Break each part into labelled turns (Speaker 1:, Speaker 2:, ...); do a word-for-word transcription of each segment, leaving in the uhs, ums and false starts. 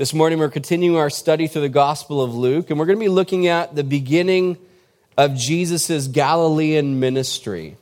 Speaker 1: This morning we're continuing our study through the Gospel of Luke, and we're going to be looking at the beginning of Jesus' Galilean ministry.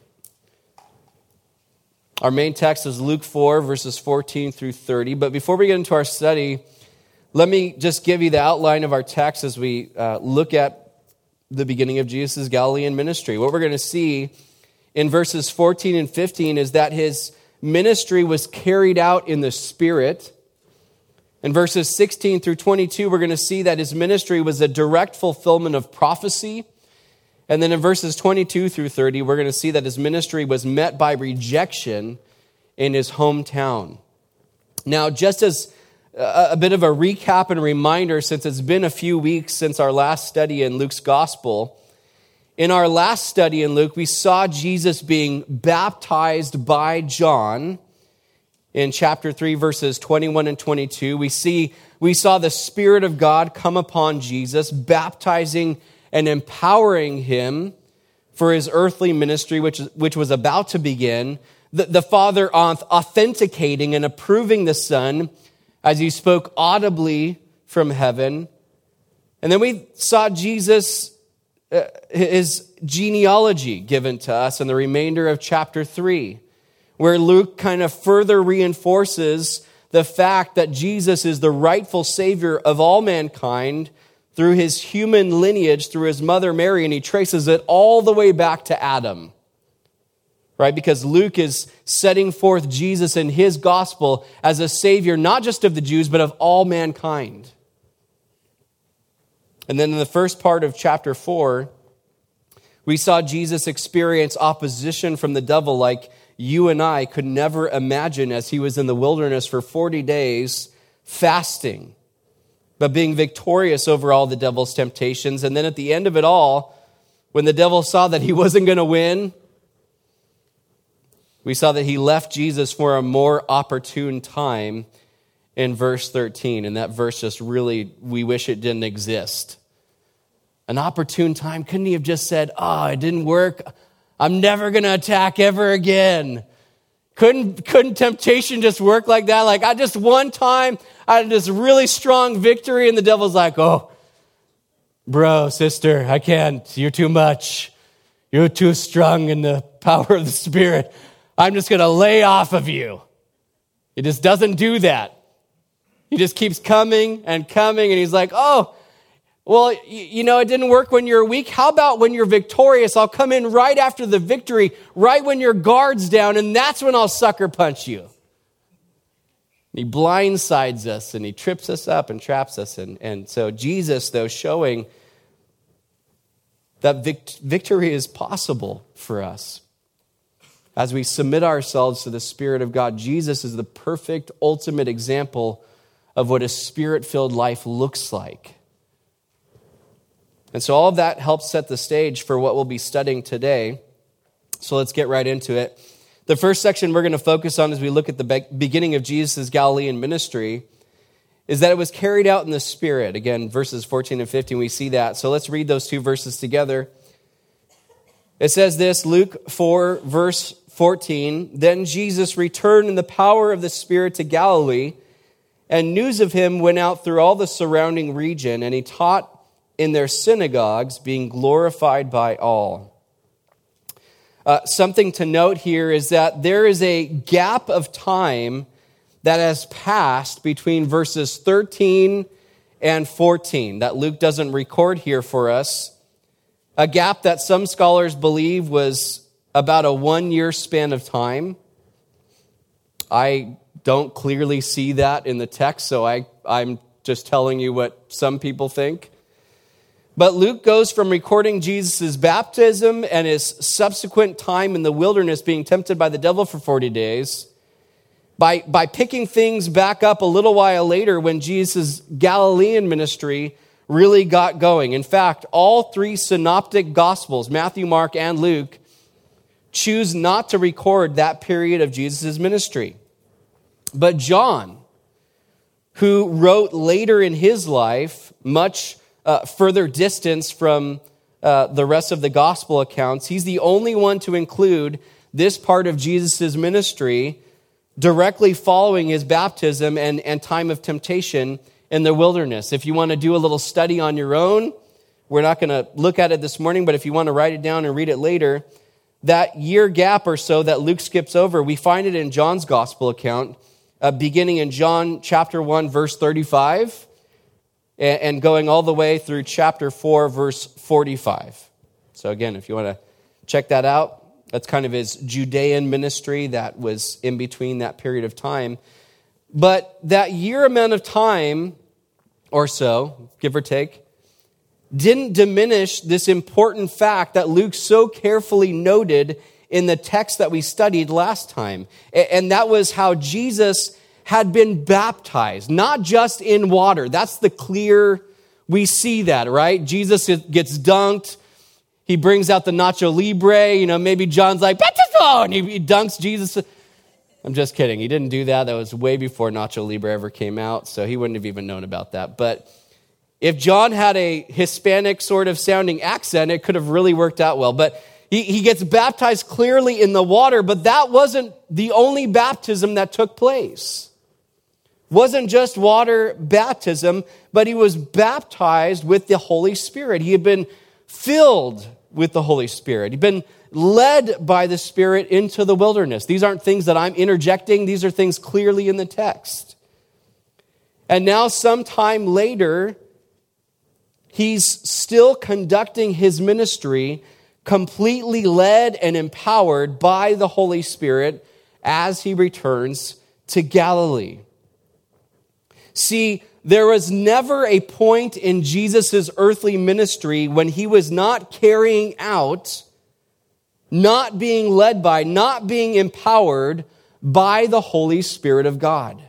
Speaker 1: Our main text is Luke four, verses fourteen through thirty. But before we get into our study, let me just give you the outline of our text as we uh, look at the beginning of Jesus' Galilean ministry. What we're going to see in verses fourteen and fifteen is that his ministry was carried out in the Spirit. In verses sixteen through twenty-two, we're going to see that his ministry was a direct fulfillment of prophecy. And then in verses twenty-two through thirty, we're going to see that his ministry was met by rejection in his hometown. Now, just as a bit of a recap and reminder, since it's been a few weeks since our last study in Luke's gospel, in our last study in Luke, we saw Jesus being baptized by John. In chapter three, verses twenty-one and twenty-two, we see we saw the Spirit of God come upon Jesus, baptizing and empowering him for his earthly ministry, which, which was about to begin. The, the Father authenticating and approving the Son as he spoke audibly from heaven. And then we saw Jesus, uh, his genealogy given to us in the remainder of chapter three, where Luke kind of further reinforces the fact that Jesus is the rightful Savior of all mankind through his human lineage, through his mother Mary, and he traces it all the way back to Adam. Right? Because Luke is setting forth Jesus in his gospel as a Savior, not just of the Jews, but of all mankind. And then in the first part of chapter four, we saw Jesus experience opposition from the devil like you and I could never imagine as he was in the wilderness for forty days fasting, but being victorious over all the devil's temptations. And then at the end of it all, when the devil saw that he wasn't going to win, we saw that he left Jesus for a more opportune time in verse thirteen. And that verse just really, we wish it didn't exist. An opportune time. Couldn't he have just said, oh, it didn't work. I'm never going to attack ever again. Couldn't, couldn't temptation just work like that? Like, I just one time, I had this really strong victory, and the devil's like, oh, bro, sister, I can't. You're too much. You're too strong in the power of the Spirit. I'm just going to lay off of you. He just doesn't do that. He just keeps coming and coming, and he's like, oh, well, you know, it didn't work when you're weak. How about when you're victorious? I'll come in right after the victory, right when your guard's down, and that's when I'll sucker punch you. He blindsides us, and he trips us up and traps us. And, and so Jesus, though, showing that vict- victory is possible for us. As we submit ourselves to the Spirit of God, Jesus is the perfect, ultimate example of what a Spirit-filled life looks like. And so all of that helps set the stage for what we'll be studying today. So let's get right into it. The first section we're going to focus on as we look at the be- beginning of Jesus' Galilean ministry is that it was carried out in the Spirit. Again, verses fourteen and fifteen, we see that. So let's read those two verses together. It says this, Luke four, verse fourteen, Then Jesus returned in the power of the Spirit to Galilee, and news of him went out through all the surrounding region, and he taught in their synagogues, being glorified by all. Uh, something to note here is that there is a gap of time that has passed between verses thirteen and fourteen that Luke doesn't record here for us. A gap that some scholars believe was about a one-year span of time. I don't clearly see that in the text, so I, I'm just telling you what some people think. But Luke goes from recording Jesus' baptism and his subsequent time in the wilderness being tempted by the devil for forty days, by, by picking things back up a little while later when Jesus' Galilean ministry really got going. In fact, all three synoptic gospels, Matthew, Mark, and Luke, choose not to record that period of Jesus' ministry. But John, who wrote later in his life, much Uh, further distance from uh, the rest of the gospel accounts, he's the only one to include this part of Jesus' ministry directly following his baptism and, and time of temptation in the wilderness. If you want to do a little study on your own, we're not going to look at it this morning, but if you want to write it down and read it later, that year gap or so that Luke skips over, we find it in John's gospel account, uh, beginning in John chapter one, verse thirty-five, and, and going all the way through chapter four, verse forty-five. So again, if you want to check that out, that's kind of his Judean ministry that was in between that period of time. But that year amount of time or so, give or take, didn't diminish this important fact that Luke so carefully noted in the text that we studied last time. And that was how Jesus had been baptized, not just in water. That's the clear, we see that, right? Jesus gets dunked. He brings out the Nacho Libre. You know, maybe John's like, baptizo, and he dunks Jesus. I'm just kidding. He didn't do that. That was way before Nacho Libre ever came out, so he wouldn't have even known about that. But if John had a Hispanic sort of sounding accent, it could have really worked out well. But he, he gets baptized clearly in the water, but that wasn't the only baptism that took place. Wasn't just water baptism, but he was baptized with the Holy Spirit. He had been filled with the Holy Spirit. He'd been led by the Spirit into the wilderness. These aren't things that I'm interjecting. These are things clearly in the text. And now sometime later, he's still conducting his ministry completely led and empowered by the Holy Spirit as he returns to Galilee. See, there was never a point in Jesus' earthly ministry when he was not carrying out, not being led by, not being empowered by the Holy Spirit of God.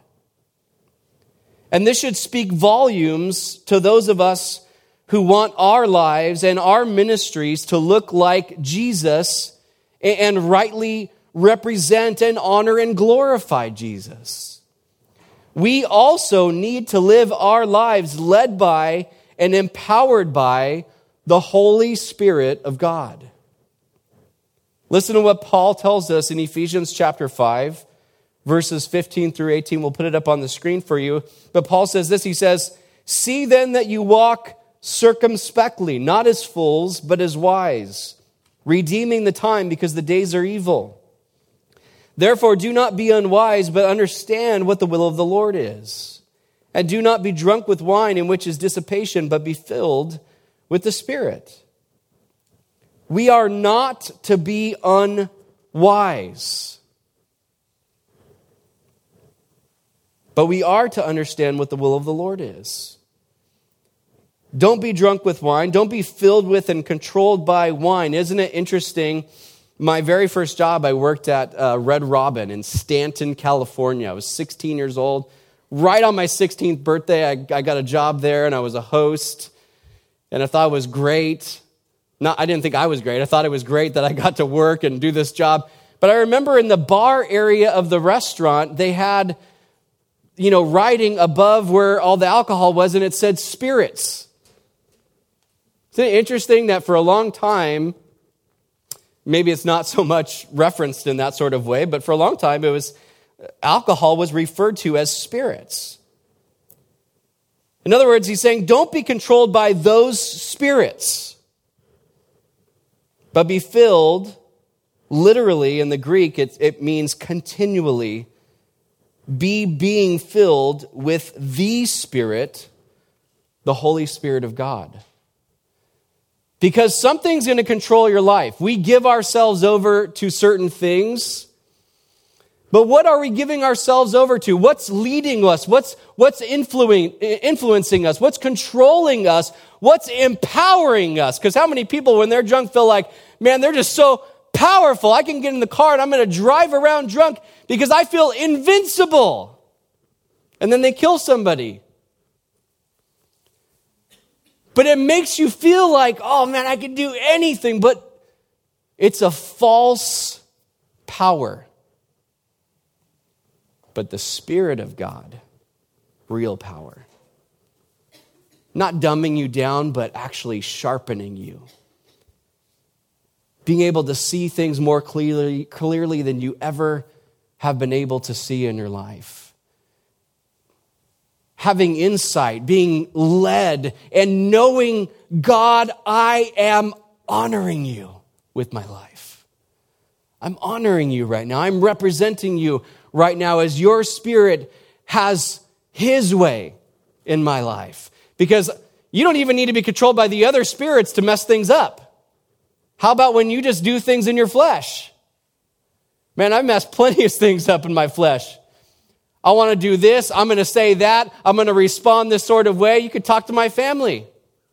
Speaker 1: And this should speak volumes to those of us who want our lives and our ministries to look like Jesus and rightly represent and honor and glorify Jesus. We also need to live our lives led by and empowered by the Holy Spirit of God. Listen to what Paul tells us in Ephesians chapter five, verses fifteen through eighteen. We'll put it up on the screen for you. But Paul says this, he says, "See then that you walk circumspectly, not as fools, but as wise, redeeming the time because the days are evil. Therefore, do not be unwise, but understand what the will of the Lord is. And do not be drunk with wine, in which is dissipation, but be filled with the Spirit." We are not to be unwise, but we are to understand what the will of the Lord is. Don't be drunk with wine. Don't be filled with and controlled by wine. Isn't it interesting? My very first job, I worked at uh, Red Robin in Stanton, California. I was sixteen years old. Right on my sixteenth birthday, I, I got a job there, and I was a host. And I thought it was great. Not, I didn't think I was great. I thought it was great that I got to work and do this job. But I remember in the bar area of the restaurant, they had, you know, writing above where all the alcohol was, and it said spirits. Isn't it interesting that for a long time, maybe it's not so much referenced in that sort of way, but for a long time, it was alcohol was referred to as spirits. In other words, he's saying, don't be controlled by those spirits, but be filled, literally in the Greek, it, it means continually, be being filled with the Spirit, the Holy Spirit of God. Because something's going to control your life. We give ourselves over to certain things. But what are we giving ourselves over to? What's leading us? What's, what's influencing, influencing us? What's controlling us? What's empowering us? Because how many people, when they're drunk, feel like, man, they're just so powerful. I can get in the car and I'm going to drive around drunk because I feel invincible. And then they kill somebody. But it makes you feel like, oh man, I can do anything. But it's a false power. But the Spirit of God, real power. Not dumbing you down, but actually sharpening you. Being able to see things more clearly, clearly than you ever have been able to see in your life. having insight, being led, and knowing, God, I am honoring you with my life. I'm honoring you right now. I'm representing you right now as your Spirit has his way in my life. Because you don't even need to be controlled by the other spirits to mess things up. How about when you just do things in your flesh? Man, I've messed plenty of things up in my flesh. I want to do this. I'm going to say that. I'm going to respond this sort of way. You could talk to my family.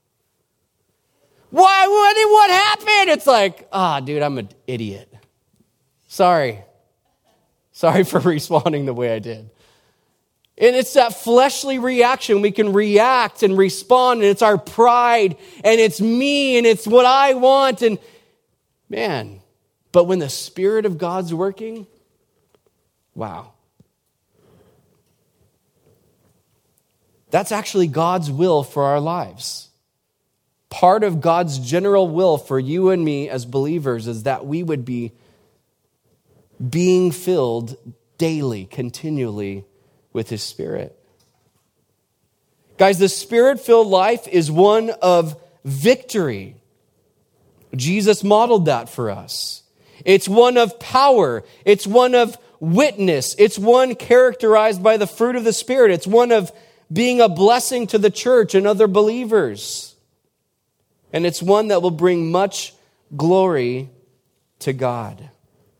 Speaker 1: Why? What, what happened? It's like, ah, oh, dude, I'm an idiot. Sorry. Sorry for responding the way I did. And it's that fleshly reaction. We can react and respond, and it's our pride, and it's me, and it's what I want. And man, but when the Spirit of God's working, wow. That's actually God's will for our lives. Part of God's general will for you and me as believers is that we would be being filled daily, continually with His Spirit. Guys, the Spirit-filled life is one of victory. Jesus modeled that for us. It's one of power. It's one of witness. It's one characterized by the fruit of the Spirit. It's one of being a blessing to the church and other believers. And it's one that will bring much glory to God.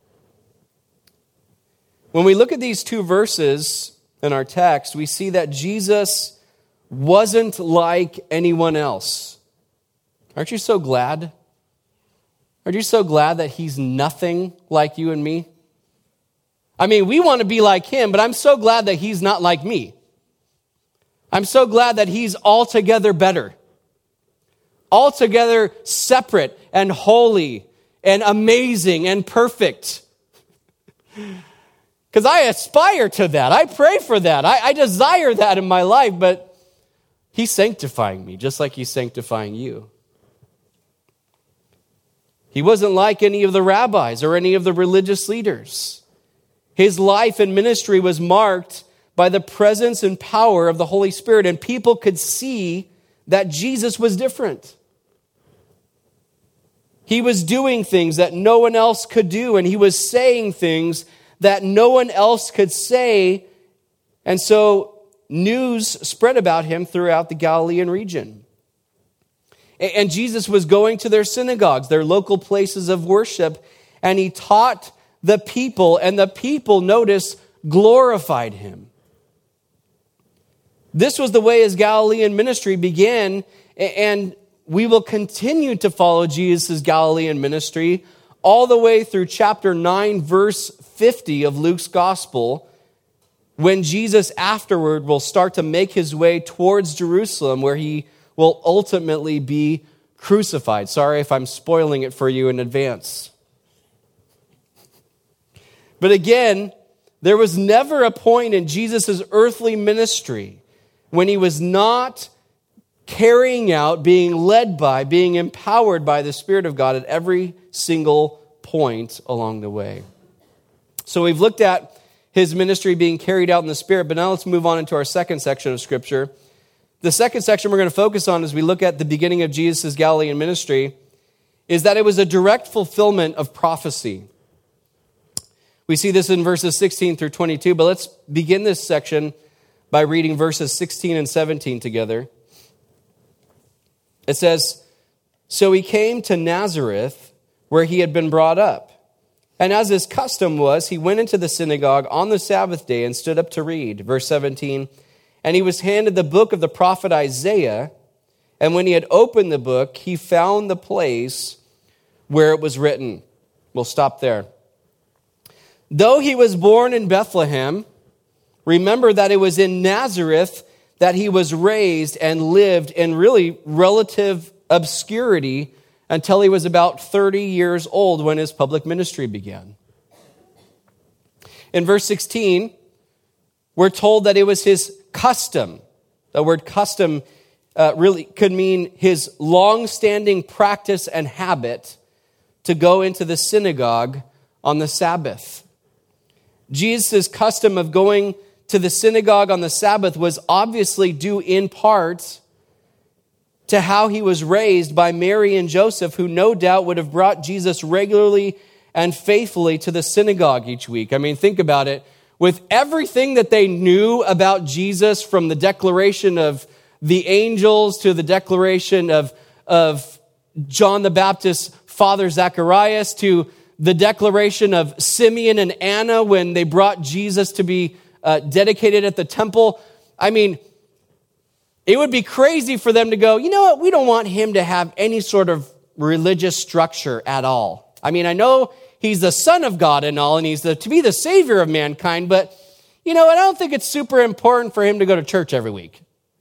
Speaker 1: When we look at these two verses in our text, we see that Jesus wasn't like anyone else. Aren't you so glad? Aren't you so glad that He's nothing like you and me? I mean, we want to be like Him, but I'm so glad that He's not like me. I'm so glad that He's altogether better, altogether separate and holy and amazing and perfect. Because I aspire to that. I pray for that. I, I desire that in my life, but He's sanctifying me just like He's sanctifying you. He wasn't like any of the rabbis or any of the religious leaders. His life and ministry was marked by the presence and power of the Holy Spirit, and people could see that Jesus was different. He was doing things that no one else could do, and He was saying things that no one else could say, and so news spread about Him throughout the Galilean region. And Jesus was going to their synagogues, their local places of worship, and He taught the people, and the people, notice, glorified Him. This was the way His Galilean ministry began, and we will continue to follow Jesus' Galilean ministry all the way through chapter nine, verse fifty of Luke's gospel, when Jesus afterward will start to make His way towards Jerusalem, where He will ultimately be crucified. Sorry if I'm spoiling it for you in advance. But again, there was never a point in Jesus' earthly ministry when He was not carrying out, being led by, being empowered by the Spirit of God at every single point along the way. So we've looked at His ministry being carried out in the Spirit, but now let's move on into our second section of Scripture. The second section we're going to focus on as we look at the beginning of Jesus' Galilean ministry is that it was a direct fulfillment of prophecy. We see this in verses sixteen through twenty-two, but let's begin this section by reading verses sixteen and seventeen together. It says, "So He came to Nazareth, where He had been brought up. And as His custom was, He went into the synagogue on the Sabbath day and stood up to read." Verse seventeen, "And He was handed the book of the prophet Isaiah. And when He had opened the book, He found the place where it was written." We'll stop there. "Though He was born in Bethlehem, remember that it was in Nazareth that He was raised and lived in really relative obscurity until He was about thirty years old when His public ministry began." In verse sixteen, we're told that it was His custom. The word custom uh, really could mean His long-standing practice and habit to go into the synagogue on the Sabbath. Jesus' custom of going to the synagogue on the Sabbath was obviously due in part to how he was raised by Mary and Joseph, who no doubt would have brought Jesus regularly and faithfully to the synagogue each week. I mean, think about it. With everything that they knew about Jesus, from the declaration of the angels to the declaration of, of John the Baptist's father Zacharias, to the declaration of Simeon and Anna when they brought Jesus to be uh, dedicated at the temple. I mean, it would be crazy for them to go, you know what, we don't want him to have any sort of religious structure at all. I mean, I know he's the Son of God and all, and he's the, to be the Savior of mankind, but, you know, I don't think it's super important for him to go to church every week.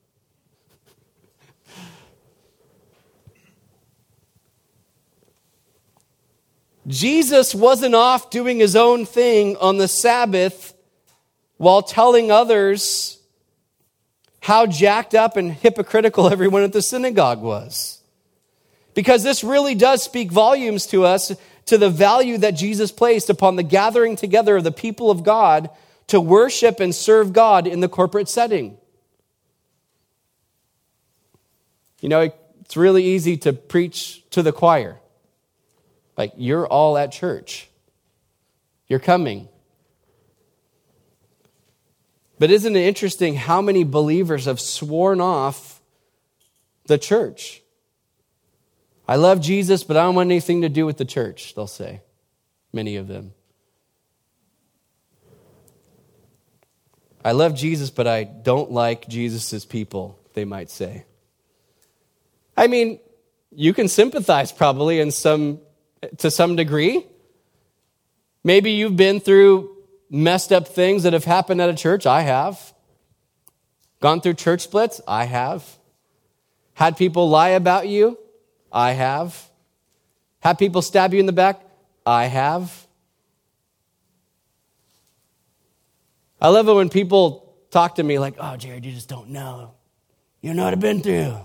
Speaker 1: Jesus wasn't off doing his own thing on the Sabbath while telling others how jacked up and hypocritical everyone at the synagogue was. Because this really does speak volumes to us, to the value that Jesus placed upon the gathering together of the people of God to worship and serve God in the corporate setting. You know, it's really easy to preach to the choir. Like, you're all at church. You're coming. But isn't it interesting how many believers have sworn off the church? I love Jesus, but I don't want anything to do with the church, they'll say. Many of them. I love Jesus, but I don't like Jesus' people, they might say. I mean, you can sympathize probably in some to some degree. Maybe you've been through messed up things that have happened at a church. I have. Gone through church splits. I have. Had people lie about you. I have. Had people stab you in the back. I have. I love it when people talk to me like, oh, Jared, you just don't know. You don't know what I've been through.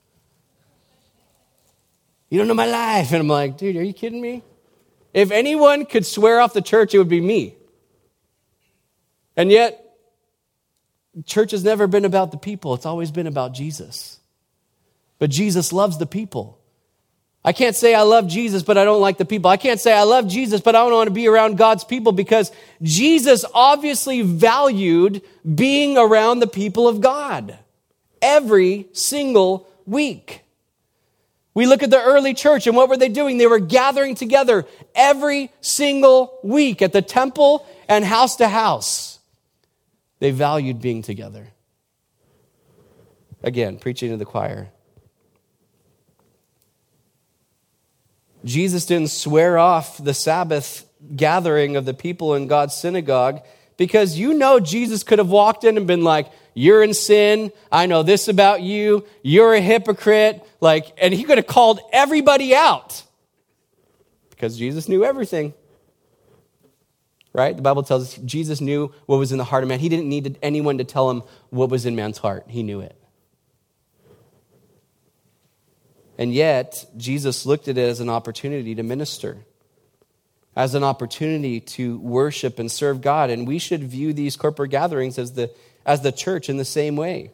Speaker 1: You don't know my life. And I'm like, dude, are you kidding me? If anyone could swear off the church, it would be me. And yet, church has never been about the people. It's always been about Jesus. But Jesus loves the people. I can't say I love Jesus, but I don't like the people. I can't say I love Jesus, but I don't want to be around God's people, because Jesus obviously valued being around the people of God every single week. We look at the early church, and what were they doing? They were gathering together every single week at the temple and house to house. They valued being together. Again, preaching to the choir. Jesus didn't swear off the Sabbath gathering of the people in God's synagogue, because you know Jesus could have walked in and been like, you're in sin. I know this about you. You're a hypocrite. Like, and he could have called everybody out, because Jesus knew everything. Right? The Bible tells us Jesus knew what was in the heart of man. He didn't need anyone to tell him what was in man's heart. He knew it. And yet, Jesus looked at it as an opportunity to minister, as an opportunity to worship and serve God. And we should view these corporate gatherings as the, as the church in the same way.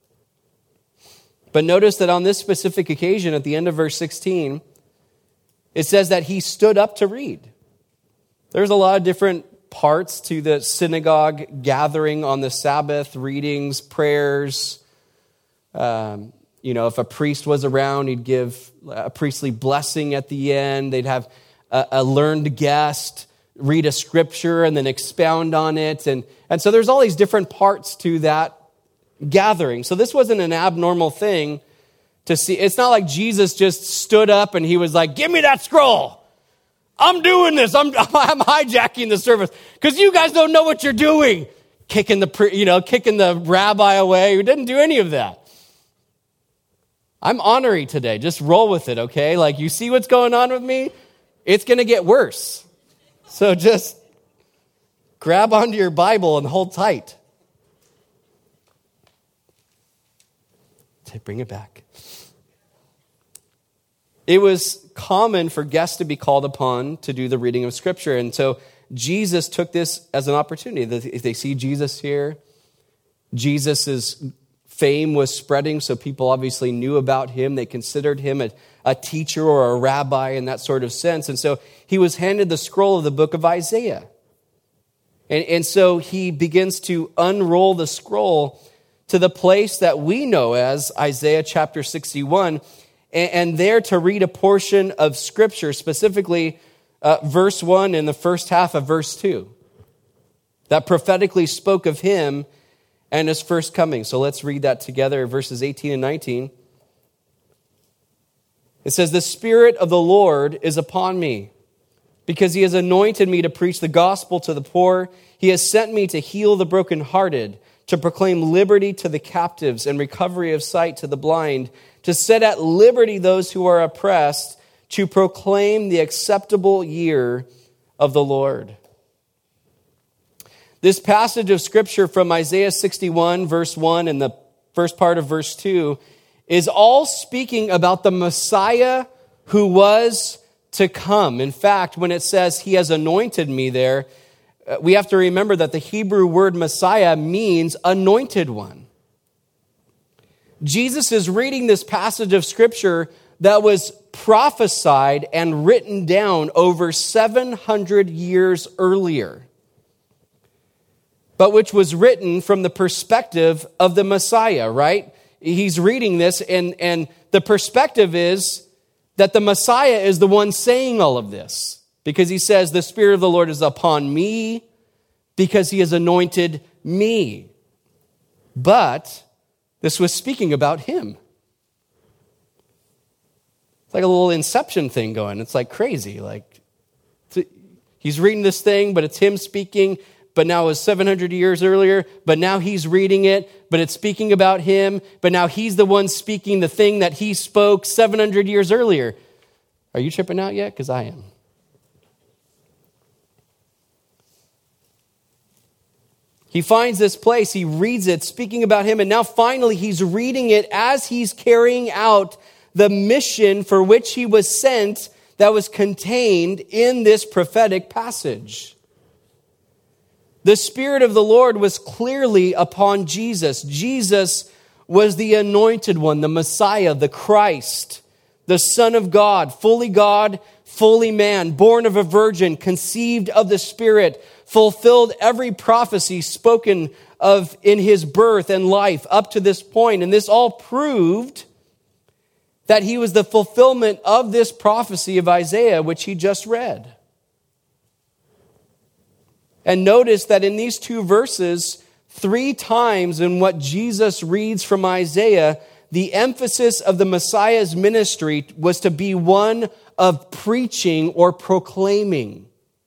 Speaker 1: But notice that on this specific occasion, at the end of verse sixteen, it says that he stood up to read. There's a lot of different parts to the synagogue gathering on the Sabbath, readings, prayers. Um, you know, if a priest was around, he'd give a priestly blessing at the end. They'd have a, a learned guest read a scripture and then expound on it. And, and so there's all these different parts to that gathering. So this wasn't an abnormal thing to see. It's not like Jesus just stood up and he was like, give me that scroll. I'm doing this. I'm, I'm hijacking the service because you guys don't know what you're doing. Kicking the, you know, kicking the rabbi away. Who didn't do any of that. I'm ornery today. Just roll with it, okay? Like, you see what's going on with me? It's going to get worse. So just grab onto your Bible and hold tight. Bring it back. It was common for guests to be called upon to do the reading of Scripture. And so Jesus took this as an opportunity. If they see Jesus here, Jesus' fame was spreading, so people obviously knew about him. They considered him a, a teacher or a rabbi in that sort of sense. And so he was handed the scroll of the book of Isaiah. And, and so he begins to unroll the scroll to the place that we know as Isaiah chapter sixty-one, and, and there to read a portion of Scripture, specifically uh, verse one and the first half of verse two, that prophetically spoke of him and his first coming. So let's read that together, verses eighteen and nineteen. It says, "The Spirit of the Lord is upon me, because he has anointed me to preach the gospel to the poor. He has sent me to heal the brokenhearted, to proclaim liberty to the captives and recovery of sight to the blind, to set at liberty those who are oppressed, to proclaim the acceptable year of the Lord." This passage of Scripture from Isaiah sixty-one, verse one, and the first part of verse two is all speaking about the Messiah who was to come. In fact, when it says he has anointed me there, we have to remember that the Hebrew word Messiah means anointed one. Jesus is reading this passage of Scripture that was prophesied and written down over seven hundred years earlier, but which was written from the perspective of the Messiah, right? He's reading this, and, and the perspective is that the Messiah is the one saying all of this, because he says, "The Spirit of the Lord is upon me, because he has anointed me." But this was speaking about him. It's like a little Inception thing going. It's like crazy. Like he's reading this thing, but it's him speaking. But now it was seven hundred years earlier, but now he's reading it, but it's speaking about him, but now he's the one speaking the thing that he spoke seven hundred years earlier. Are you tripping out yet? Because I am. He finds this place, he reads it, speaking about him, and now finally he's reading it as he's carrying out the mission for which he was sent that was contained in this prophetic passage. The Spirit of the Lord was clearly upon Jesus. Jesus was the anointed one, the Messiah, the Christ, the Son of God, fully God, fully man, born of a virgin, conceived of the Spirit, fulfilled every prophecy spoken of in his birth and life up to this point. And this all proved that he was the fulfillment of this prophecy of Isaiah, which he just read. And notice that in these two verses, three times in what Jesus reads from Isaiah, the emphasis of the Messiah's ministry was to be one of preaching or proclaiming.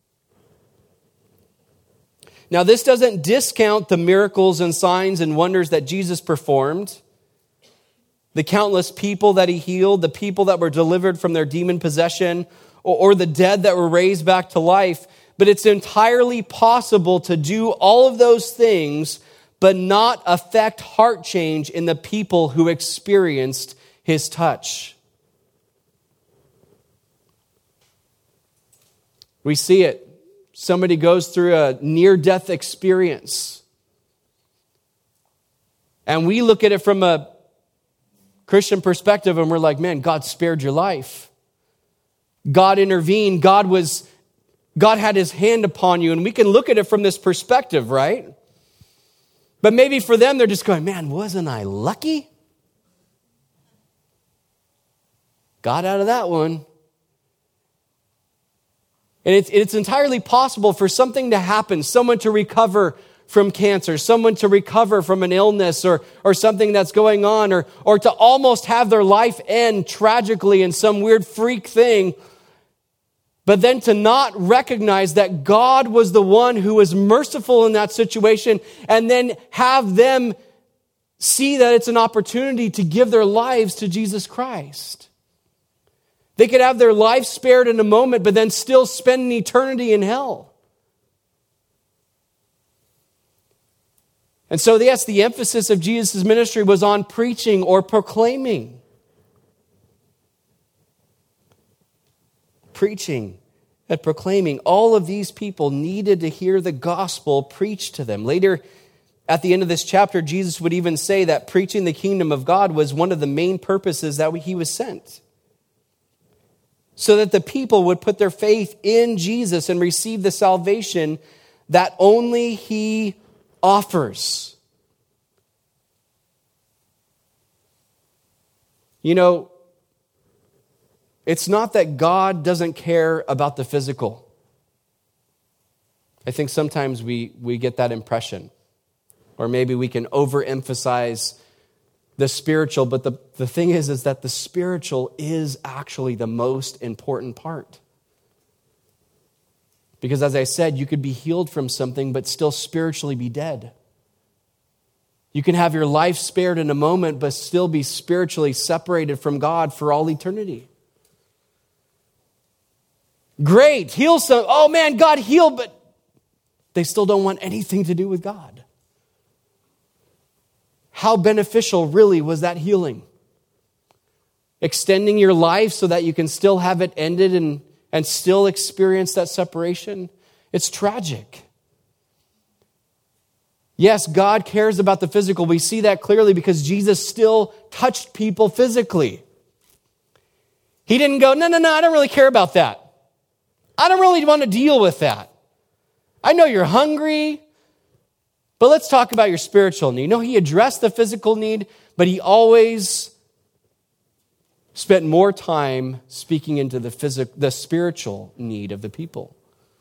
Speaker 1: Now, this doesn't discount the miracles and signs and wonders that Jesus performed, the countless people that he healed, the people that were delivered from their demon possession, or, or the dead that were raised back to life. But it's entirely possible to do all of those things, but not affect heart change in the people who experienced his touch. We see it. Somebody goes through a near-death experience. And we look at it from a Christian perspective and we're like, man, God spared your life. God intervened. God was, God had his hand upon you. And we can look at it from this perspective, right? But maybe for them, they're just going, man, wasn't I lucky? Got out of that one. And it's, it's entirely possible for something to happen, someone to recover from cancer, someone to recover from an illness or, or something that's going on, or, or to almost have their life end tragically in some weird freak thing, but then to not recognize that God was the one who was merciful in that situation, and then have them see that it's an opportunity to give their lives to Jesus Christ. They could have their life spared in a moment, but then still spend an eternity in hell. And so, yes, the emphasis of Jesus' ministry was on preaching or proclaiming. Preaching and proclaiming. All of these people needed to hear the gospel preached to them. Later, at the end of this chapter, Jesus would even say that preaching the kingdom of God was one of the main purposes that he was sent. So that the people would put their faith in Jesus and receive the salvation that only he offers. You know, it's not that God doesn't care about the physical. I think sometimes we, we get that impression. Or maybe we can overemphasize the spiritual, but the, the thing is, is that the spiritual is actually the most important part. Because as I said, you could be healed from something, but still spiritually be dead. You can have your life spared in a moment, but still be spiritually separated from God for all eternity. Great, heal some. Oh man, God healed, but they still don't want anything to do with God. How beneficial really was that healing? Extending your life so that you can still have it ended and, and still experience that separation? It's tragic. Yes, God cares about the physical. We see that clearly because Jesus still touched people physically. He didn't go, no, no, no, I don't really care about that. I don't really want to deal with that. I know you're hungry, but let's talk about your spiritual need. No, he addressed the physical need, but he always spent more time speaking into the physical, the spiritual need of the people.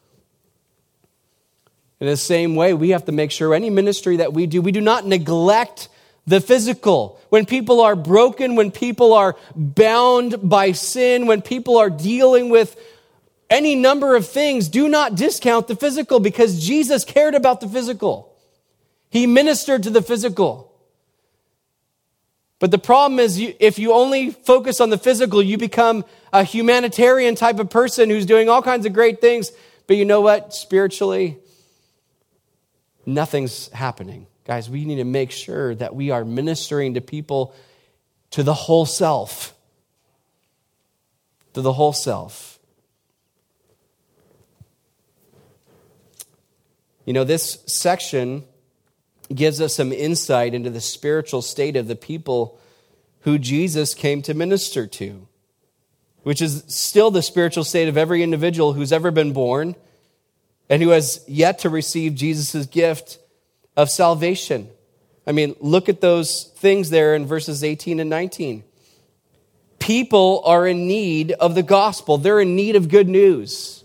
Speaker 1: In the same way, we have to make sure any ministry that we do, we do not neglect the physical. When people are broken, when people are bound by sin, when people are dealing with any number of things, do not discount the physical because Jesus cared about the physical. He ministered to the physical. But the problem is, you, if you only focus on the physical, you become a humanitarian type of person who's doing all kinds of great things. But you know what? Spiritually, nothing's happening. Guys, we need to make sure that we are ministering to people to the whole self. To the whole self. You know, this section gives us some insight into the spiritual state of the people who Jesus came to minister to, which is still the spiritual state of every individual who's ever been born and who has yet to receive Jesus' gift of salvation. I mean, look at those things there in verses eighteen and nineteen. People are in need of the gospel. They're in need of good news.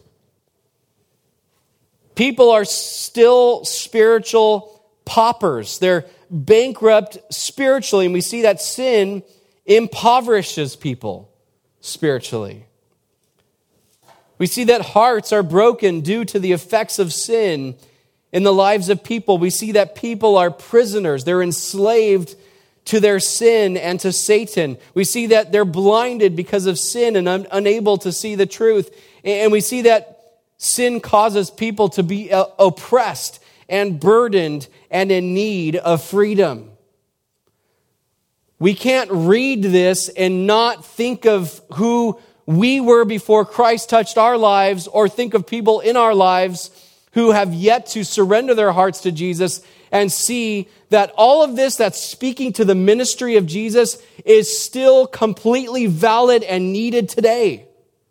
Speaker 1: People are still spiritual paupers. They're bankrupt spiritually, and we see that sin impoverishes people spiritually. We see that hearts are broken due to the effects of sin in the lives of people. We see that people are prisoners. They're enslaved to their sin and to Satan. We see that they're blinded because of sin and un- unable to see the truth. And we see that sin causes people to be uh, oppressed and burdened and in need of freedom. We can't read this and not think of who we were before Christ touched our lives, or think of people in our lives who have yet to surrender their hearts to Jesus and see that all of this that's speaking to the ministry of Jesus is still completely valid and needed today.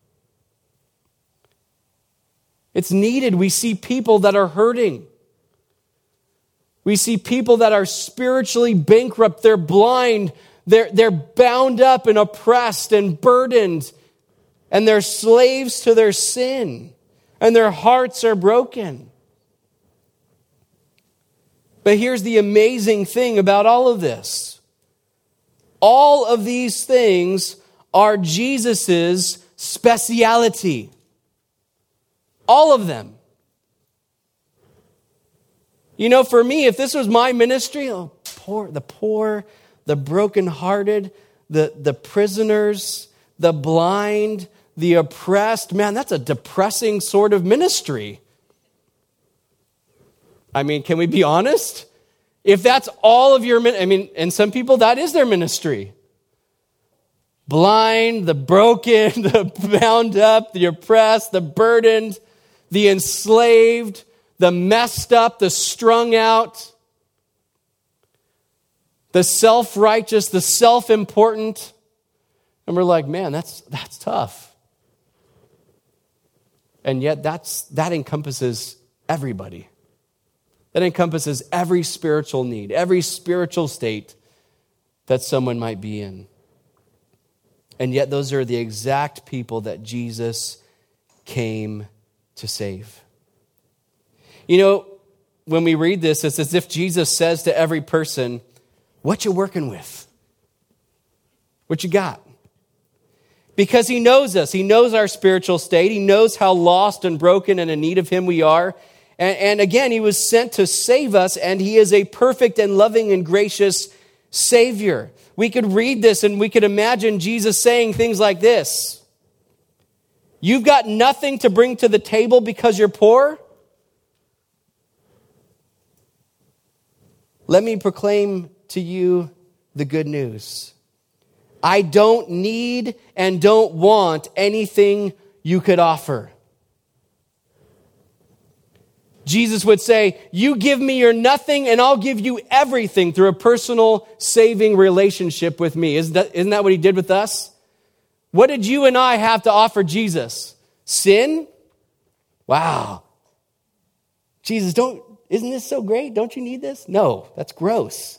Speaker 1: It's needed. We see people that are hurting. We see people that are spiritually bankrupt. They're blind. They're, they're bound up and oppressed and burdened. And they're slaves to their sin. And their hearts are broken. But here's the amazing thing about all of this. All of these things are Jesus's speciality. All of them. You know, for me, if this was my ministry, oh, poor, the poor, the brokenhearted, the, the prisoners, the blind, the oppressed, man, that's a depressing sort of ministry. I mean, can we be honest? If that's all of your, I mean, and some people, that is their ministry. Blind, the broken, the bound up, the oppressed, the burdened, the enslaved, the messed up, the strung out. the self-righteous, the self-important. And we're like, man, that's that's tough. And yet that's that encompasses everybody. That encompasses every spiritual need, every spiritual state that someone might be in. And yet those are the exact people that Jesus came to save. You know, when we read this, it's as if Jesus says to every person, what you working with? What you got? Because he knows us. He knows our spiritual state. He knows how lost and broken and in need of him we are. And, and again, he was sent to save us, and he is a perfect and loving and gracious Savior. We could read this and we could imagine Jesus saying things like this. You've got nothing to bring to the table because you're poor? Let me proclaim to you the good news. I don't need and don't want anything you could offer. Jesus would say, you give me your nothing and I'll give you everything through a personal saving relationship with me. Isn't that, isn't that what he did with us? What did you and I have to offer Jesus? Sin? Wow. Jesus, don't, isn't this so great? Don't you need this? No, that's gross.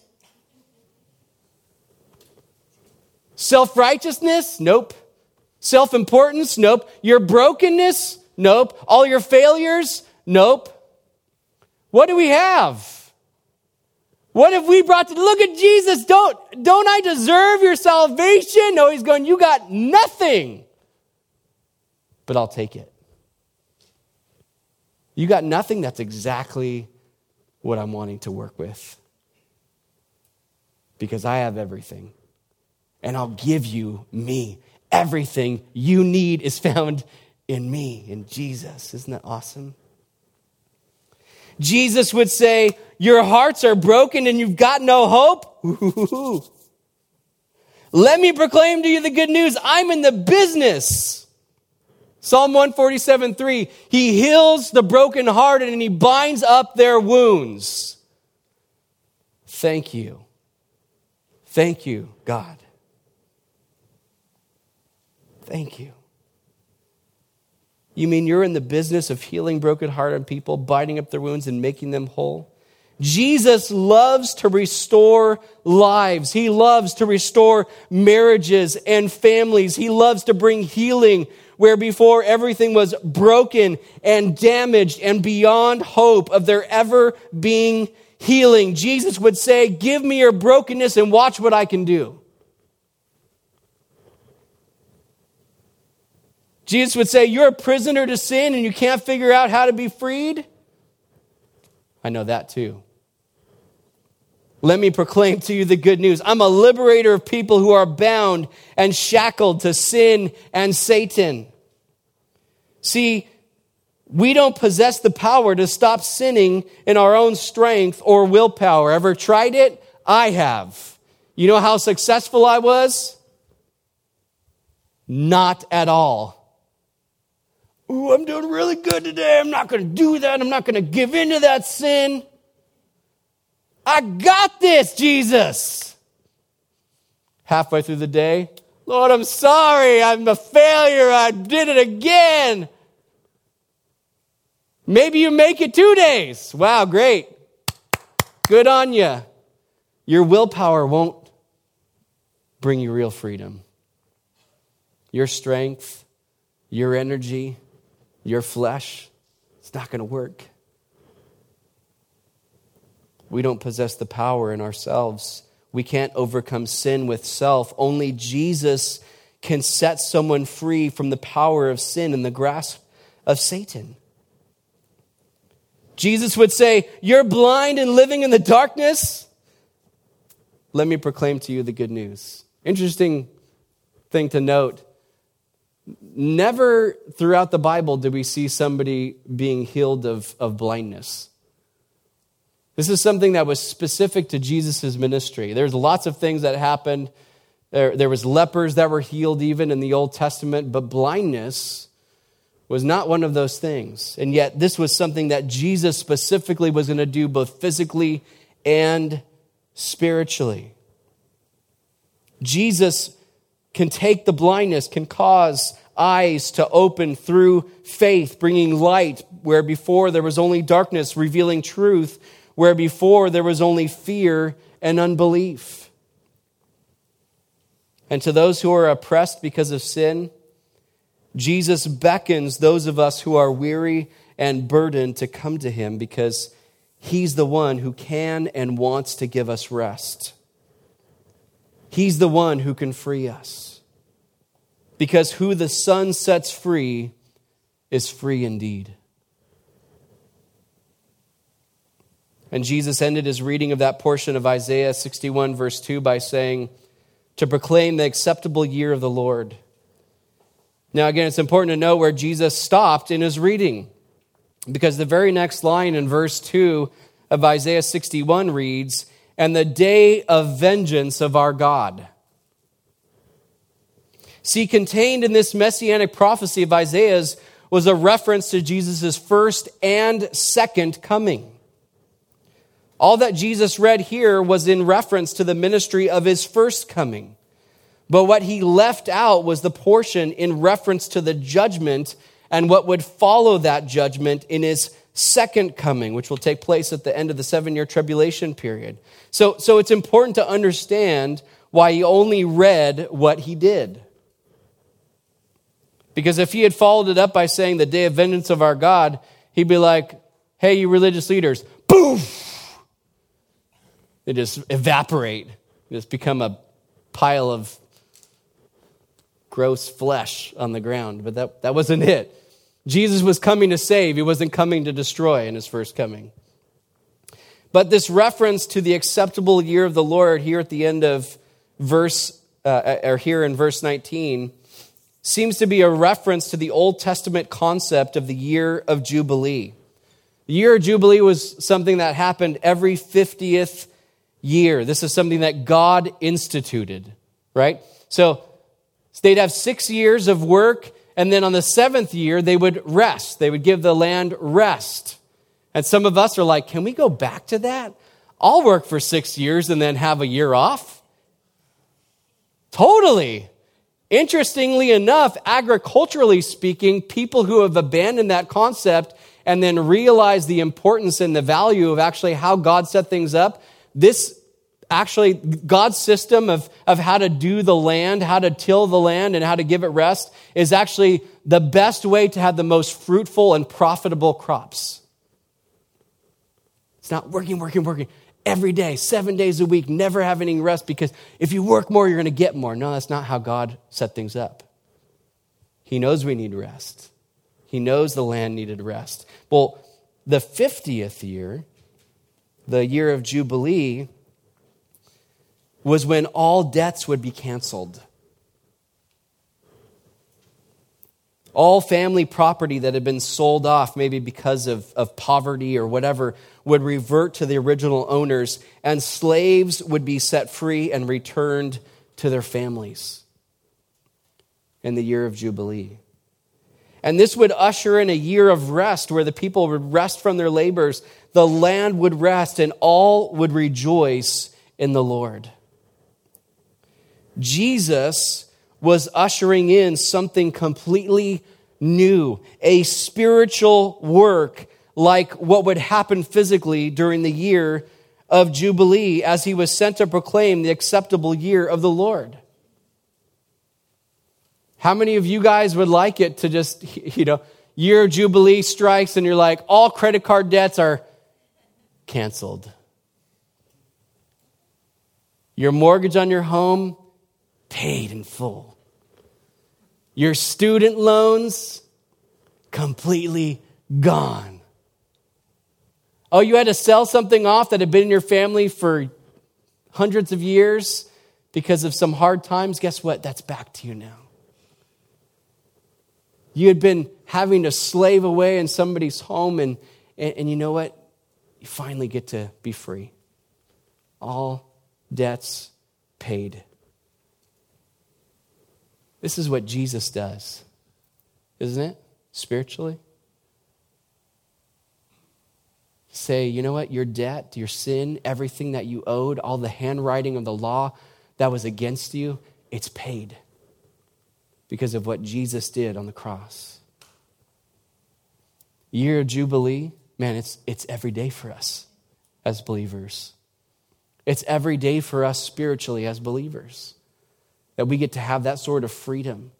Speaker 1: Self-righteousness? Nope. Self-importance? Nope. Your brokenness? Nope. All your failures? Nope. What do we have? What have we brought to, look at Jesus, don't, don't I deserve your salvation? No, he's going, you got nothing, but I'll take it. You got nothing? That's exactly what I'm wanting to work with. Because I have everything. And I'll give you me. Everything you need is found in me, in Jesus. Isn't that awesome? Jesus would say, your hearts are broken and you've got no hope. Ooh. Let me proclaim to you the good news. I'm in the business. Psalm one forty-seven three, he heals the brokenhearted and he binds up their wounds. Thank you. Thank you, God. Thank you. You mean you're in the business of healing brokenhearted people, binding up their wounds and making them whole? Jesus loves to restore lives. He loves to restore marriages and families. He loves to bring healing where before everything was broken and damaged and beyond hope of there ever being healing. Jesus would say, give me your brokenness and watch what I can do. Jesus would say, you're a prisoner to sin and you can't figure out how to be freed? I know that too. Let me proclaim to you the good news. I'm a liberator of people who are bound and shackled to sin and Satan. See, we don't possess the power to stop sinning in our own strength or willpower. Ever tried it? I have. You know how successful I was? Not at all. Ooh, I'm doing really good today. I'm not going to do that. I'm not going to give in to that sin. I got this, Jesus. Halfway through the day, Lord, I'm sorry. I'm a failure. I did it again. Maybe you make it two days. Wow, great. Good on you. Your willpower won't bring you real freedom. Your strength, your energy, your flesh, it's not going to work. We don't possess the power in ourselves. We can't overcome sin with self. Only Jesus can set someone free from the power of sin and the grasp of Satan. Jesus would say, you're blind and living in the darkness? Let me proclaim to you the good news. Interesting thing to note. Never throughout the Bible do we see somebody being healed of, of blindness. This is something that was specific to Jesus' ministry. There's lots of things that happened. There, there was lepers that were healed even in the Old Testament, but blindness was not one of those things. And yet this was something that Jesus specifically was going to do both physically and spiritually. Jesus can take the blindness, can cause eyes to open through faith, bringing light where before there was only darkness, revealing truth where before there was only fear and unbelief. And to those who are oppressed because of sin, Jesus beckons those of us who are weary and burdened to come to him because he's the one who can and wants to give us rest. He's the one who can free us. Because who the Son sets free is free indeed. And Jesus ended his reading of that portion of Isaiah sixty-one, verse two, by saying, to proclaim the acceptable year of the Lord. Now, again, it's important to know where Jesus stopped in his reading, because the very next line in verse two of Isaiah sixty-one reads, and the day of vengeance of our God. See, contained in this messianic prophecy of Isaiah's was a reference to Jesus' first and second coming. All that Jesus read here was in reference to the ministry of his first coming. But what he left out was the portion in reference to the judgment and what would follow that judgment in his second coming, which will take place at the end of the seven-year tribulation period. So, so it's important to understand why he only read what he did. Because if he had followed it up by saying the day of vengeance of our God, he'd be like, hey, you religious leaders, boom! They just evaporate. They just become a pile of gross flesh on the ground. But that, that wasn't it. Jesus was coming to save. He wasn't coming to destroy in his first coming. But this reference to the acceptable year of the Lord here at the end of verse, uh, or here in verse nineteen, seems to be a reference to the Old Testament concept of the year of Jubilee. The year of Jubilee was something that happened every fiftieth year. This is something that God instituted, right? So they'd have six years of work, and then on the seventh year, they would rest. They would give the land rest. And some of us are like, can we go back to that? I'll work for six years and then have a year off. Totally. Interestingly enough, agriculturally speaking, people who have abandoned that concept and then realize the importance and the value of actually how God set things up, this actually, God's system of, of how to do the land, how to till the land, and how to give it rest is actually the best way to have the most fruitful and profitable crops. It's not working, working, working every day, seven days a week, never having any rest, because if you work more, you're going to get more. No, that's not how God set things up. He knows we need rest. He knows the land needed rest. Well, the fiftieth year, the year of Jubilee, was when all debts would be canceled. All family property that had been sold off, maybe because of, of poverty or whatever, would revert to the original owners, and slaves would be set free and returned to their families in the year of Jubilee. And this would usher in a year of rest where the people would rest from their labors, the land would rest, and all would rejoice in the Lord. Jesus was ushering in something completely new, a spiritual work like what would happen physically during the year of Jubilee as he was sent to proclaim the acceptable year of the Lord. How many of you guys would like it to just, you know, year of Jubilee strikes and you're like, all credit card debts are canceled. Your mortgage on your home, paid in full. Your student loans, completely gone. Oh, you had to sell something off that had been in your family for hundreds of years because of some hard times. Guess what? That's back to you now. You had been having to slave away in somebody's home, and, and, and you know what? You finally get to be free. All debts paid. This is what Jesus does, isn't it? Spiritually. Say, you know what? Your debt, your sin, everything that you owed, all the handwriting of the law that was against you, it's paid because of what Jesus did on the cross. Year of Jubilee, man, it's it's every day for us as believers. It's every day for us spiritually as believers that we get to have that sort of freedom.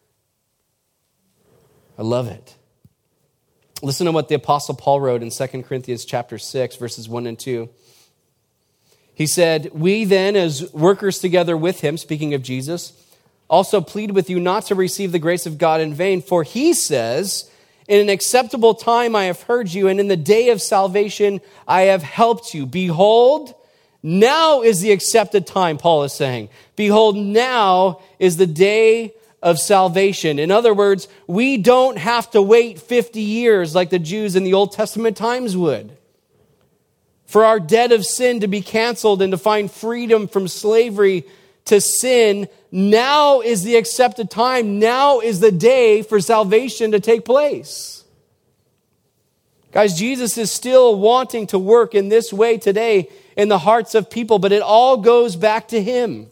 Speaker 1: I love it. Listen to what the Apostle Paul wrote in Second Corinthians chapter six, verses one and two. He said, "We then, as workers together with him," speaking of Jesus, "also plead with you not to receive the grace of God in vain. For he says, in an acceptable time I have heard you, and in the day of salvation I have helped you. Behold, now is the accepted time," Paul is saying. Behold, now is the day of salvation. In other words, we don't have to wait fifty years like the Jews in the Old Testament times would for our debt of sin to be canceled and to find freedom from slavery to sin. Now is the accepted time. Now is the day for salvation to take place. Guys, Jesus is still wanting to work in this way today in the hearts of people, but it all goes back to him.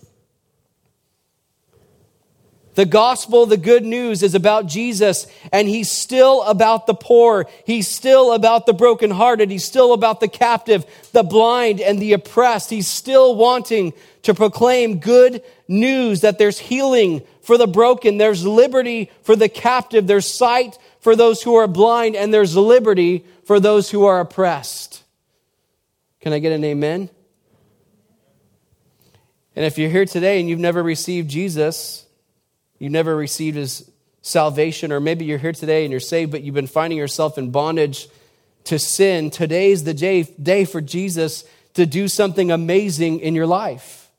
Speaker 1: The gospel, the good news, is about Jesus, and he's still about the poor. He's still about the brokenhearted. He's still about the captive, the blind, and the oppressed. He's still wanting to proclaim good news that there's healing for the broken, there's liberty for the captive, there's sight for those who are blind, and there's liberty for those who are oppressed. Can I get an amen? And if you're here today and you've never received Jesus, you've never received his salvation, or maybe you're here today and you're saved, but you've been finding yourself in bondage to sin, today's the day, day for Jesus to do something amazing in your life.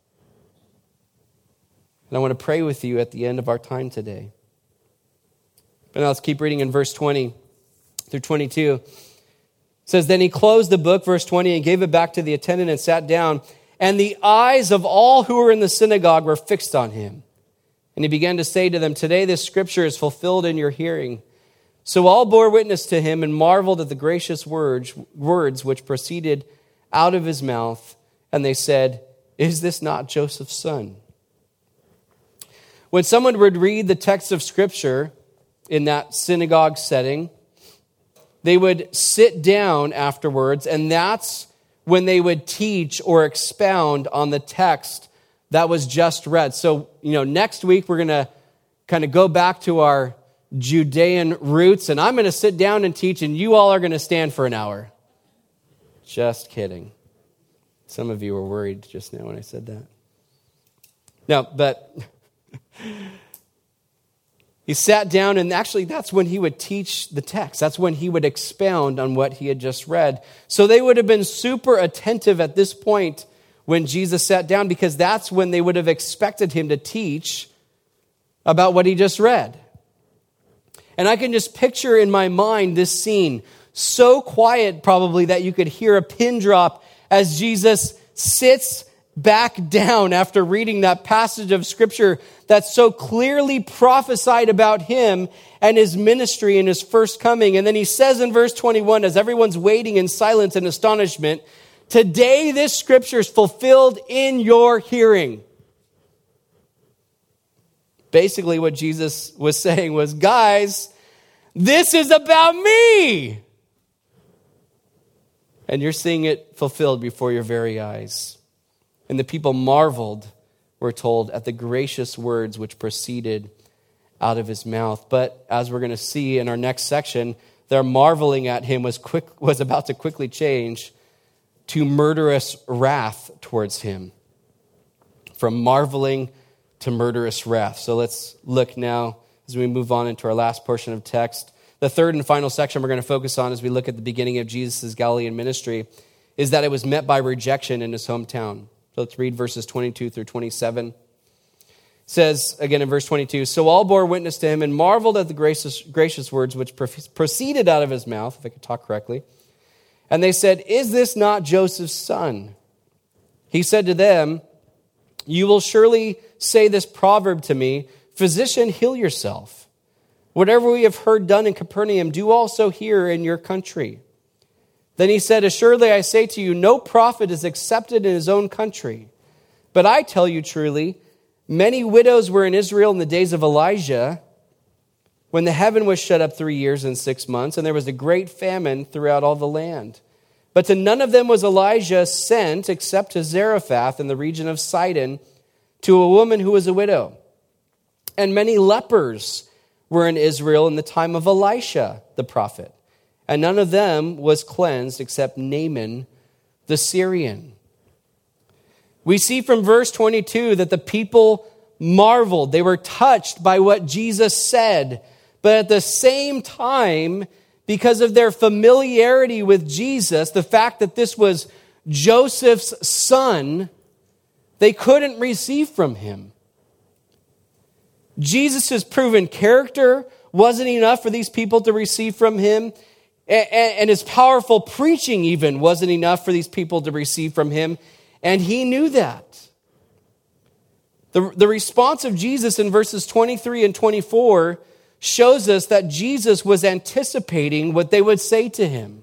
Speaker 1: And I want to pray with you at the end of our time today. But now let's keep reading in verse twenty through twenty-two. It says, "Then he closed the book," verse twenty, "and gave it back to the attendant and sat down. And the eyes of all who were in the synagogue were fixed on him. And he began to say to them, 'Today this scripture is fulfilled in your hearing.' So all bore witness to him and marveled at the gracious words, words which proceeded out of his mouth. And they said, 'Is this not Joseph's son?'" When someone would read the text of scripture in that synagogue setting, they would sit down afterwards, and that's when they would teach or expound on the text that was just read. So, you know, next week we're going to kind of go back to our Judean roots, and I'm going to sit down and teach, and you all are going to stand for an hour. Just kidding. Some of you were worried just now when I said that. No, but he sat down, and actually that's when he would teach the text. That's when he would expound on what he had just read. So they would have been super attentive at this point when Jesus sat down, because that's when they would have expected him to teach about what he just read. And I can just picture in my mind this scene, so quiet probably that you could hear a pin drop as Jesus sits back down after reading that passage of scripture that so clearly prophesied about him and his ministry and his first coming. And then he says in verse twenty-one, as everyone's waiting in silence and astonishment, "Today this scripture is fulfilled in your hearing." Basically what Jesus was saying was, guys, this is about me. And you're seeing it fulfilled before your very eyes. And the people marveled, we're told, at the gracious words which proceeded out of his mouth. But as we're going to see in our next section, their marveling at him was quick was about to quickly change to murderous wrath towards him. From marveling to murderous wrath. So let's look now as we move on into our last portion of text. The third and final section we're going to focus on as we look at the beginning of Jesus' Galilean ministry is that it was met by rejection in his hometown. So let's read verses twenty-two through twenty-seven. It says, again in verse twenty-two, "So all bore witness to him and marveled at the gracious, gracious words which proceeded out of his mouth," if I could talk correctly. "And they said, 'Is this not Joseph's son?' He said to them, 'You will surely say this proverb to me, Physician, heal yourself. Whatever we have heard done in Capernaum, do also here in your country.' Then he said, 'Assuredly I say to you, no prophet is accepted in his own country. But I tell you truly, many widows were in Israel in the days of Elijah, when the heaven was shut up three years and six months, and there was a great famine throughout all the land. But to none of them was Elijah sent except to Zarephath in the region of Sidon, to a woman who was a widow. And many lepers were in Israel in the time of Elisha the prophet, and none of them was cleansed except Naaman the Syrian. We see from verse twenty-two that the people marveled. They were touched by what Jesus said. But at the same time, because of their familiarity with Jesus, the fact that this was Joseph's son, they couldn't receive from him. Jesus' proven character wasn't enough for these people to receive from him. And his powerful preaching even wasn't enough for these people to receive from him. And he knew that. The, the response of Jesus in verses twenty-three and twenty-four shows us that Jesus was anticipating what they would say to him.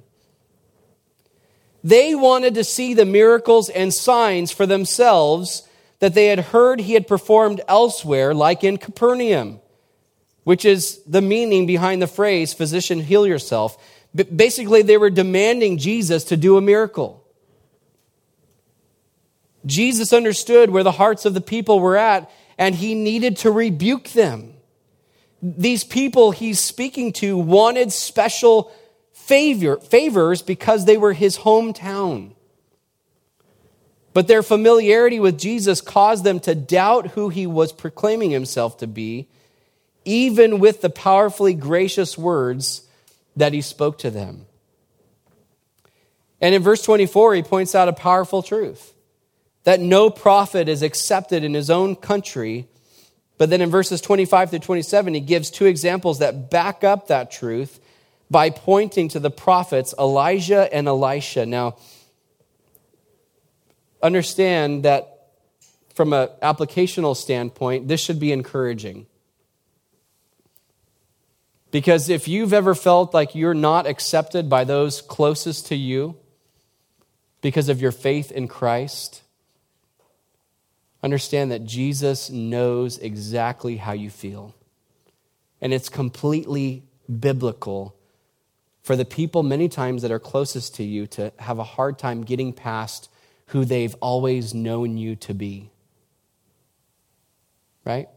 Speaker 1: They wanted to see the miracles and signs for themselves that they had heard he had performed elsewhere, like in Capernaum, which is the meaning behind the phrase, physician, heal yourself. But basically, they were demanding Jesus to do a miracle. Jesus understood where the hearts of the people were at, and he needed to rebuke them. These people he's speaking to wanted special favor, favors because they were his hometown. But their familiarity with Jesus caused them to doubt who he was proclaiming himself to be, even with the powerfully gracious words that he spoke to them. And in verse twenty-four, he points out a powerful truth, that no prophet is accepted in his own country. But then in verses twenty-five through twenty-seven, he gives two examples that back up that truth by pointing to the prophets Elijah and Elisha. Now, understand that from an applicational standpoint, this should be encouraging. Because if you've ever felt like you're not accepted by those closest to you because of your faith in Christ, understand that Jesus knows exactly how you feel. And it's completely biblical for the people many times that are closest to you to have a hard time getting past who they've always known you to be. Right?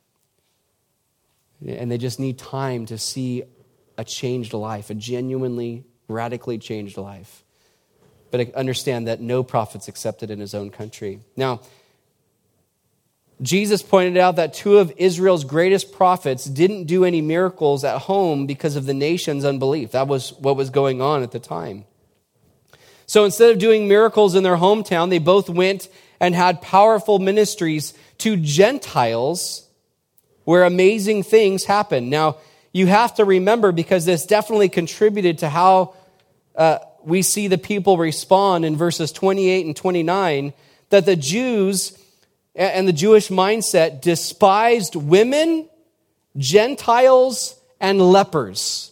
Speaker 1: And they just need time to see a changed life, a genuinely, radically changed life. But understand that no prophet's accepted in his own country. Now, Jesus pointed out that two of Israel's greatest prophets didn't do any miracles at home because of the nation's unbelief. That was what was going on at the time. So instead of doing miracles in their hometown, they both went and had powerful ministries to Gentiles where amazing things happened. Now, you have to remember, because this definitely contributed to how uh, we see the people respond in verses twenty-eight and twenty-nine, that the Jews and the Jewish mindset despised women, Gentiles, and lepers.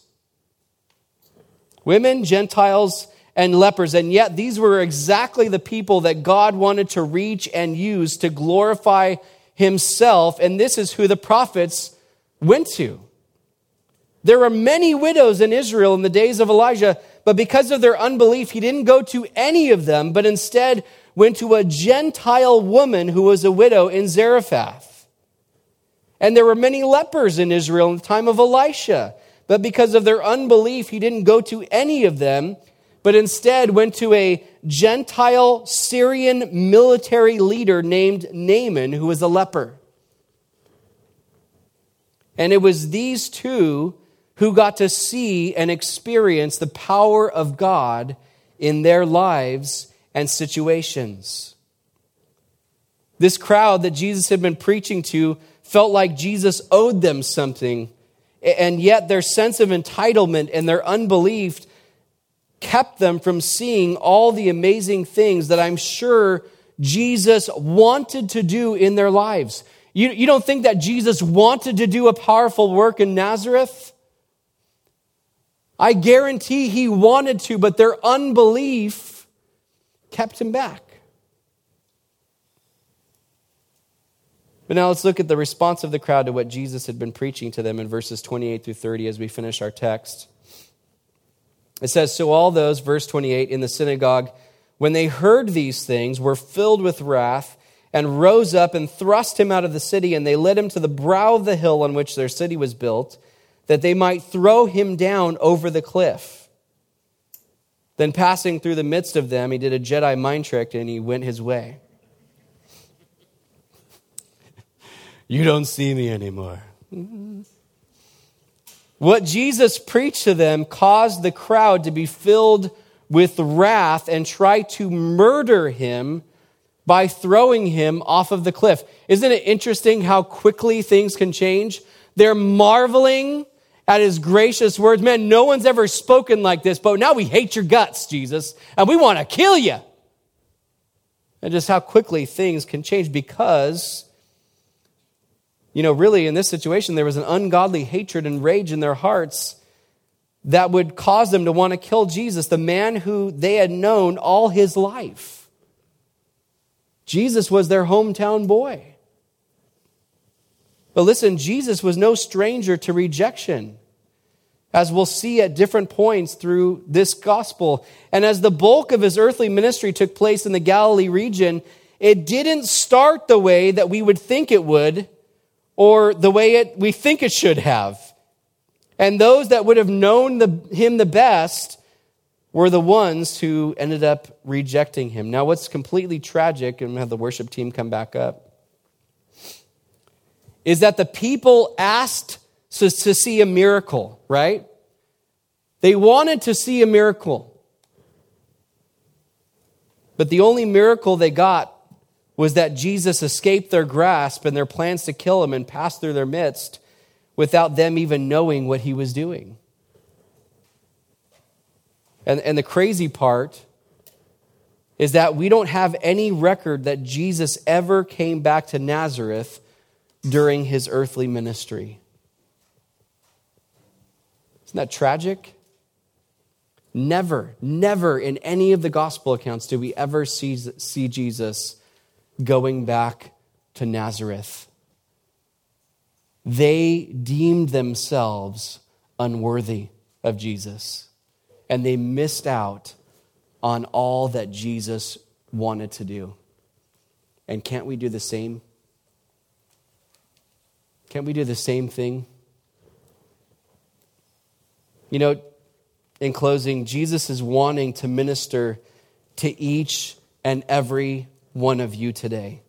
Speaker 1: Women, Gentiles, and lepers. And yet these were exactly the people that God wanted to reach and use to glorify himself. And this is who the prophets went to. There were many widows in Israel in the days of Elijah, but because of their unbelief, he didn't go to any of them, but instead went to a Gentile woman who was a widow in Zarephath. And there were many lepers in Israel in the time of Elisha, but because of their unbelief, he didn't go to any of them, but instead went to a Gentile Syrian military leader named Naaman, who was a leper. And it was these two who got to see and experience the power of God in their lives and situations. This crowd that Jesus had been preaching to felt like Jesus owed them something, and yet their sense of entitlement and their unbelief kept them from seeing all the amazing things that I'm sure Jesus wanted to do in their lives. You, you don't think that Jesus wanted to do a powerful work in Nazareth? I guarantee he wanted to, but their unbelief kept him back. But now let's look at the response of the crowd to what Jesus had been preaching to them in verses twenty-eight through thirty as we finish our text. It says, so all those, verse twenty-eight, in the synagogue, when they heard these things, were filled with wrath and rose up and thrust him out of the city, and they led him to the brow of the hill on which their city was built, that they might throw him down over the cliff. Then passing through the midst of them, he did a Jedi mind trick and he went his way. You don't see me anymore. What Jesus preached to them caused the crowd to be filled with wrath and try to murder him by throwing him off of the cliff. Isn't it interesting how quickly things can change? They're marveling at his gracious words. Man, no one's ever spoken like this, but now we hate your guts, Jesus, and we want to kill you. And just how quickly things can change because, you know, really in this situation, there was an ungodly hatred and rage in their hearts that would cause them to want to kill Jesus, the man who they had known all his life. Jesus was their hometown boy. But listen, Jesus was no stranger to rejection, as we'll see at different points through this gospel. And as the bulk of his earthly ministry took place in the Galilee region, it didn't start the way that we would think it would, or the way it, we think it should have. And those that would have known the, him the best were the ones who ended up rejecting him. Now, what's completely tragic, and we'll have the worship team come back up, is that the people asked to, to see a miracle, right? They wanted to see a miracle. But the only miracle they got was that Jesus escaped their grasp and their plans to kill him and passed through their midst without them even knowing what he was doing. And, and the crazy part is that we don't have any record that Jesus ever came back to Nazareth during his earthly ministry. Isn't that tragic? Never, never in any of the gospel accounts do we ever see, see Jesus going back to Nazareth. They deemed themselves unworthy of Jesus, and they missed out on all that Jesus wanted to do. And can't we do the same? Can't we do the same thing? You know, in closing, Jesus is wanting to minister to each and every one of you today.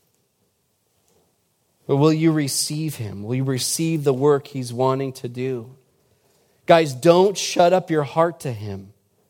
Speaker 1: But will you receive him? Will you receive the work he's wanting to do? Guys, don't shut up your heart to him.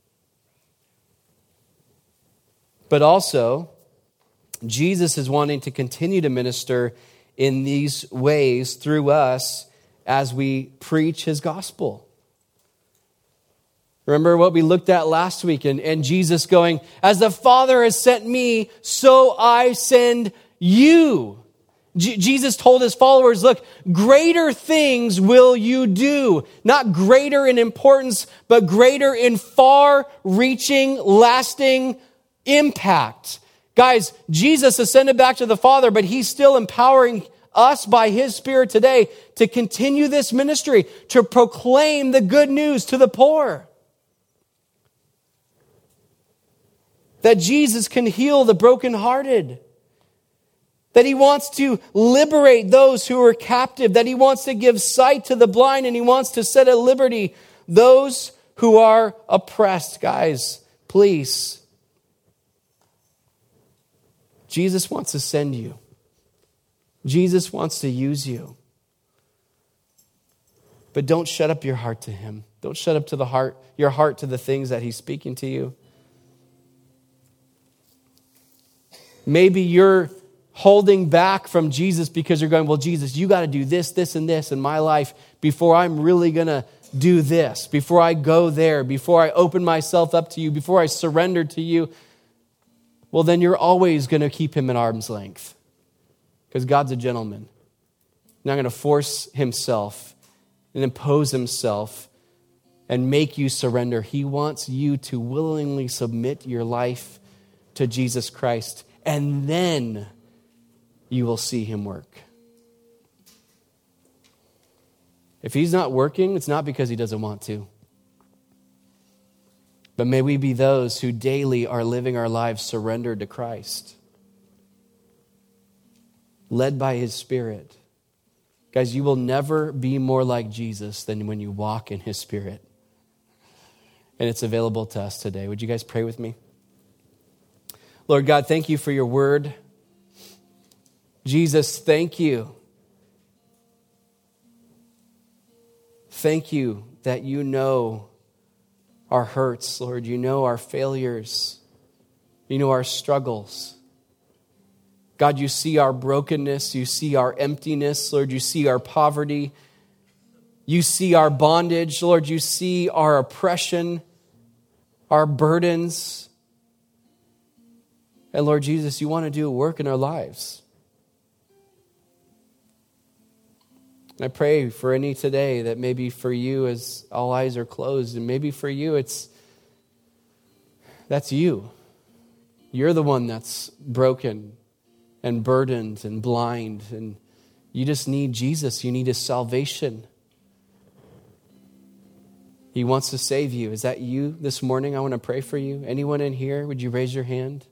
Speaker 1: But also, Jesus is wanting to continue to minister in these ways through us as we preach his gospel. Remember what we looked at last week, and, and Jesus going, as the Father has sent me, so I send you. J- Jesus told his followers, look, greater things will you do. Not greater in importance, but greater in far-reaching, lasting impact. Guys, Jesus ascended back to the Father, but he's still empowering us by his Spirit today to continue this ministry, to proclaim the good news to the poor. That Jesus can heal the brokenhearted. That he wants to liberate those who are captive. That he wants to give sight to the blind, and he wants to set at liberty those who are oppressed. Guys, please. Jesus wants to send you. Jesus wants to use you. But don't shut up your heart to him. Don't shut up to the heart, your heart to the things that he's speaking to you. Maybe you're holding back from Jesus because you're going, well, Jesus, you got to do this, this, and this in my life before I'm really going to do this, before I go there, before I open myself up to you, before I surrender to you. Well, then you're always going to keep him at arm's length because God's a gentleman. Not going to force himself and impose himself and make you surrender. He wants you to willingly submit your life to Jesus Christ, and then you will see him work. If he's not working, it's not because he doesn't want to. But may we be those who daily are living our lives surrendered to Christ, led by his Spirit. Guys, you will never be more like Jesus than when you walk in his Spirit. And it's available to us today. Would you guys pray with me? Lord God, thank you for your word. Jesus, thank you. Thank you that you know our hurts, Lord. You know our failures. You know our struggles. God, you see our brokenness. You see our emptiness. Lord, you see our poverty. You see our bondage. Lord, you see our oppression, our burdens. And Lord Jesus, you want to do a work in our lives. I pray for any today that maybe for you as all eyes are closed, and maybe for you it's, that's you. You're the one that's broken and burdened and blind, and you just need Jesus. You need his salvation. He wants to save you. Is that you this morning? I want to pray for you. Anyone in here, would you raise your hand?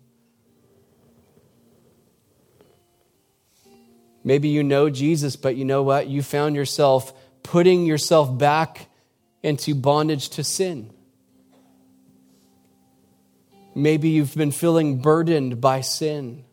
Speaker 1: Maybe you know Jesus, but you know what? You found yourself putting yourself back into bondage to sin. Maybe you've been feeling burdened by sin.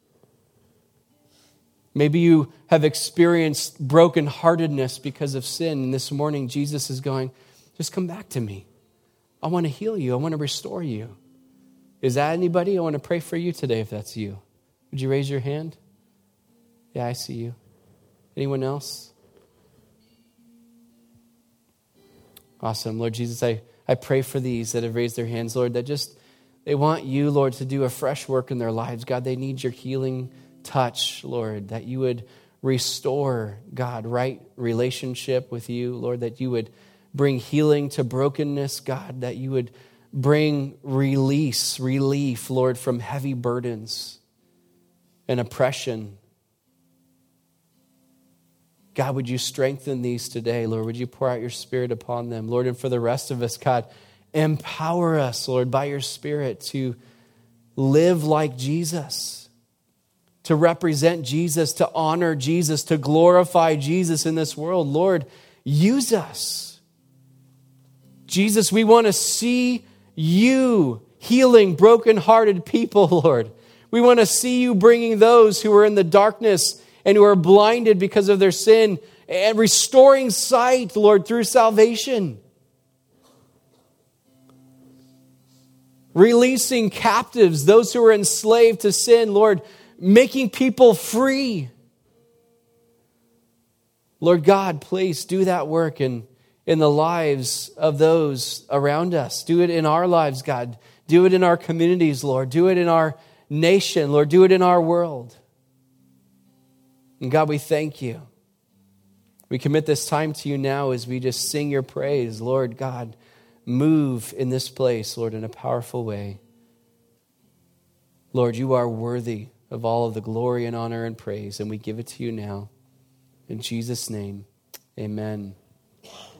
Speaker 1: Maybe you have experienced brokenheartedness because of sin. And this morning, Jesus is going, just come back to me. I want to heal you. I want to restore you. Is that anybody? I want to pray for you today if that's you. Would you raise your hand? Yeah, I see you. Anyone else? Awesome. Lord Jesus, I, I pray for these that have raised their hands, Lord, that just, they want you, Lord, to do a fresh work in their lives. God, they need your healing touch, Lord, that you would restore, God, right relationship with you, Lord, that you would bring healing to brokenness, God, that you would bring release, relief, Lord, from heavy burdens and oppression. God, would you strengthen these today, Lord? Would you pour out your Spirit upon them, Lord? And for the rest of us, God, empower us, Lord, by your Spirit to live like Jesus, to represent Jesus, to honor Jesus, to glorify Jesus in this world. Lord, use us. Jesus, we want to see you healing brokenhearted people, Lord. We want to see you bringing those who are in the darkness and who are blinded because of their sin, and restoring sight, Lord, through salvation. Releasing captives, those who are enslaved to sin, Lord, making people free. Lord God, please do that work in, in the lives of those around us. Do it in our lives, God. Do it in our communities, Lord. Do it in our nation, Lord. Do it in our world. And God, we thank you. We commit this time to you now as we just sing your praise. Lord God, move in this place, Lord, in a powerful way. Lord, you are worthy of all of the glory and honor and praise, and we give it to you now. In Jesus' name, amen.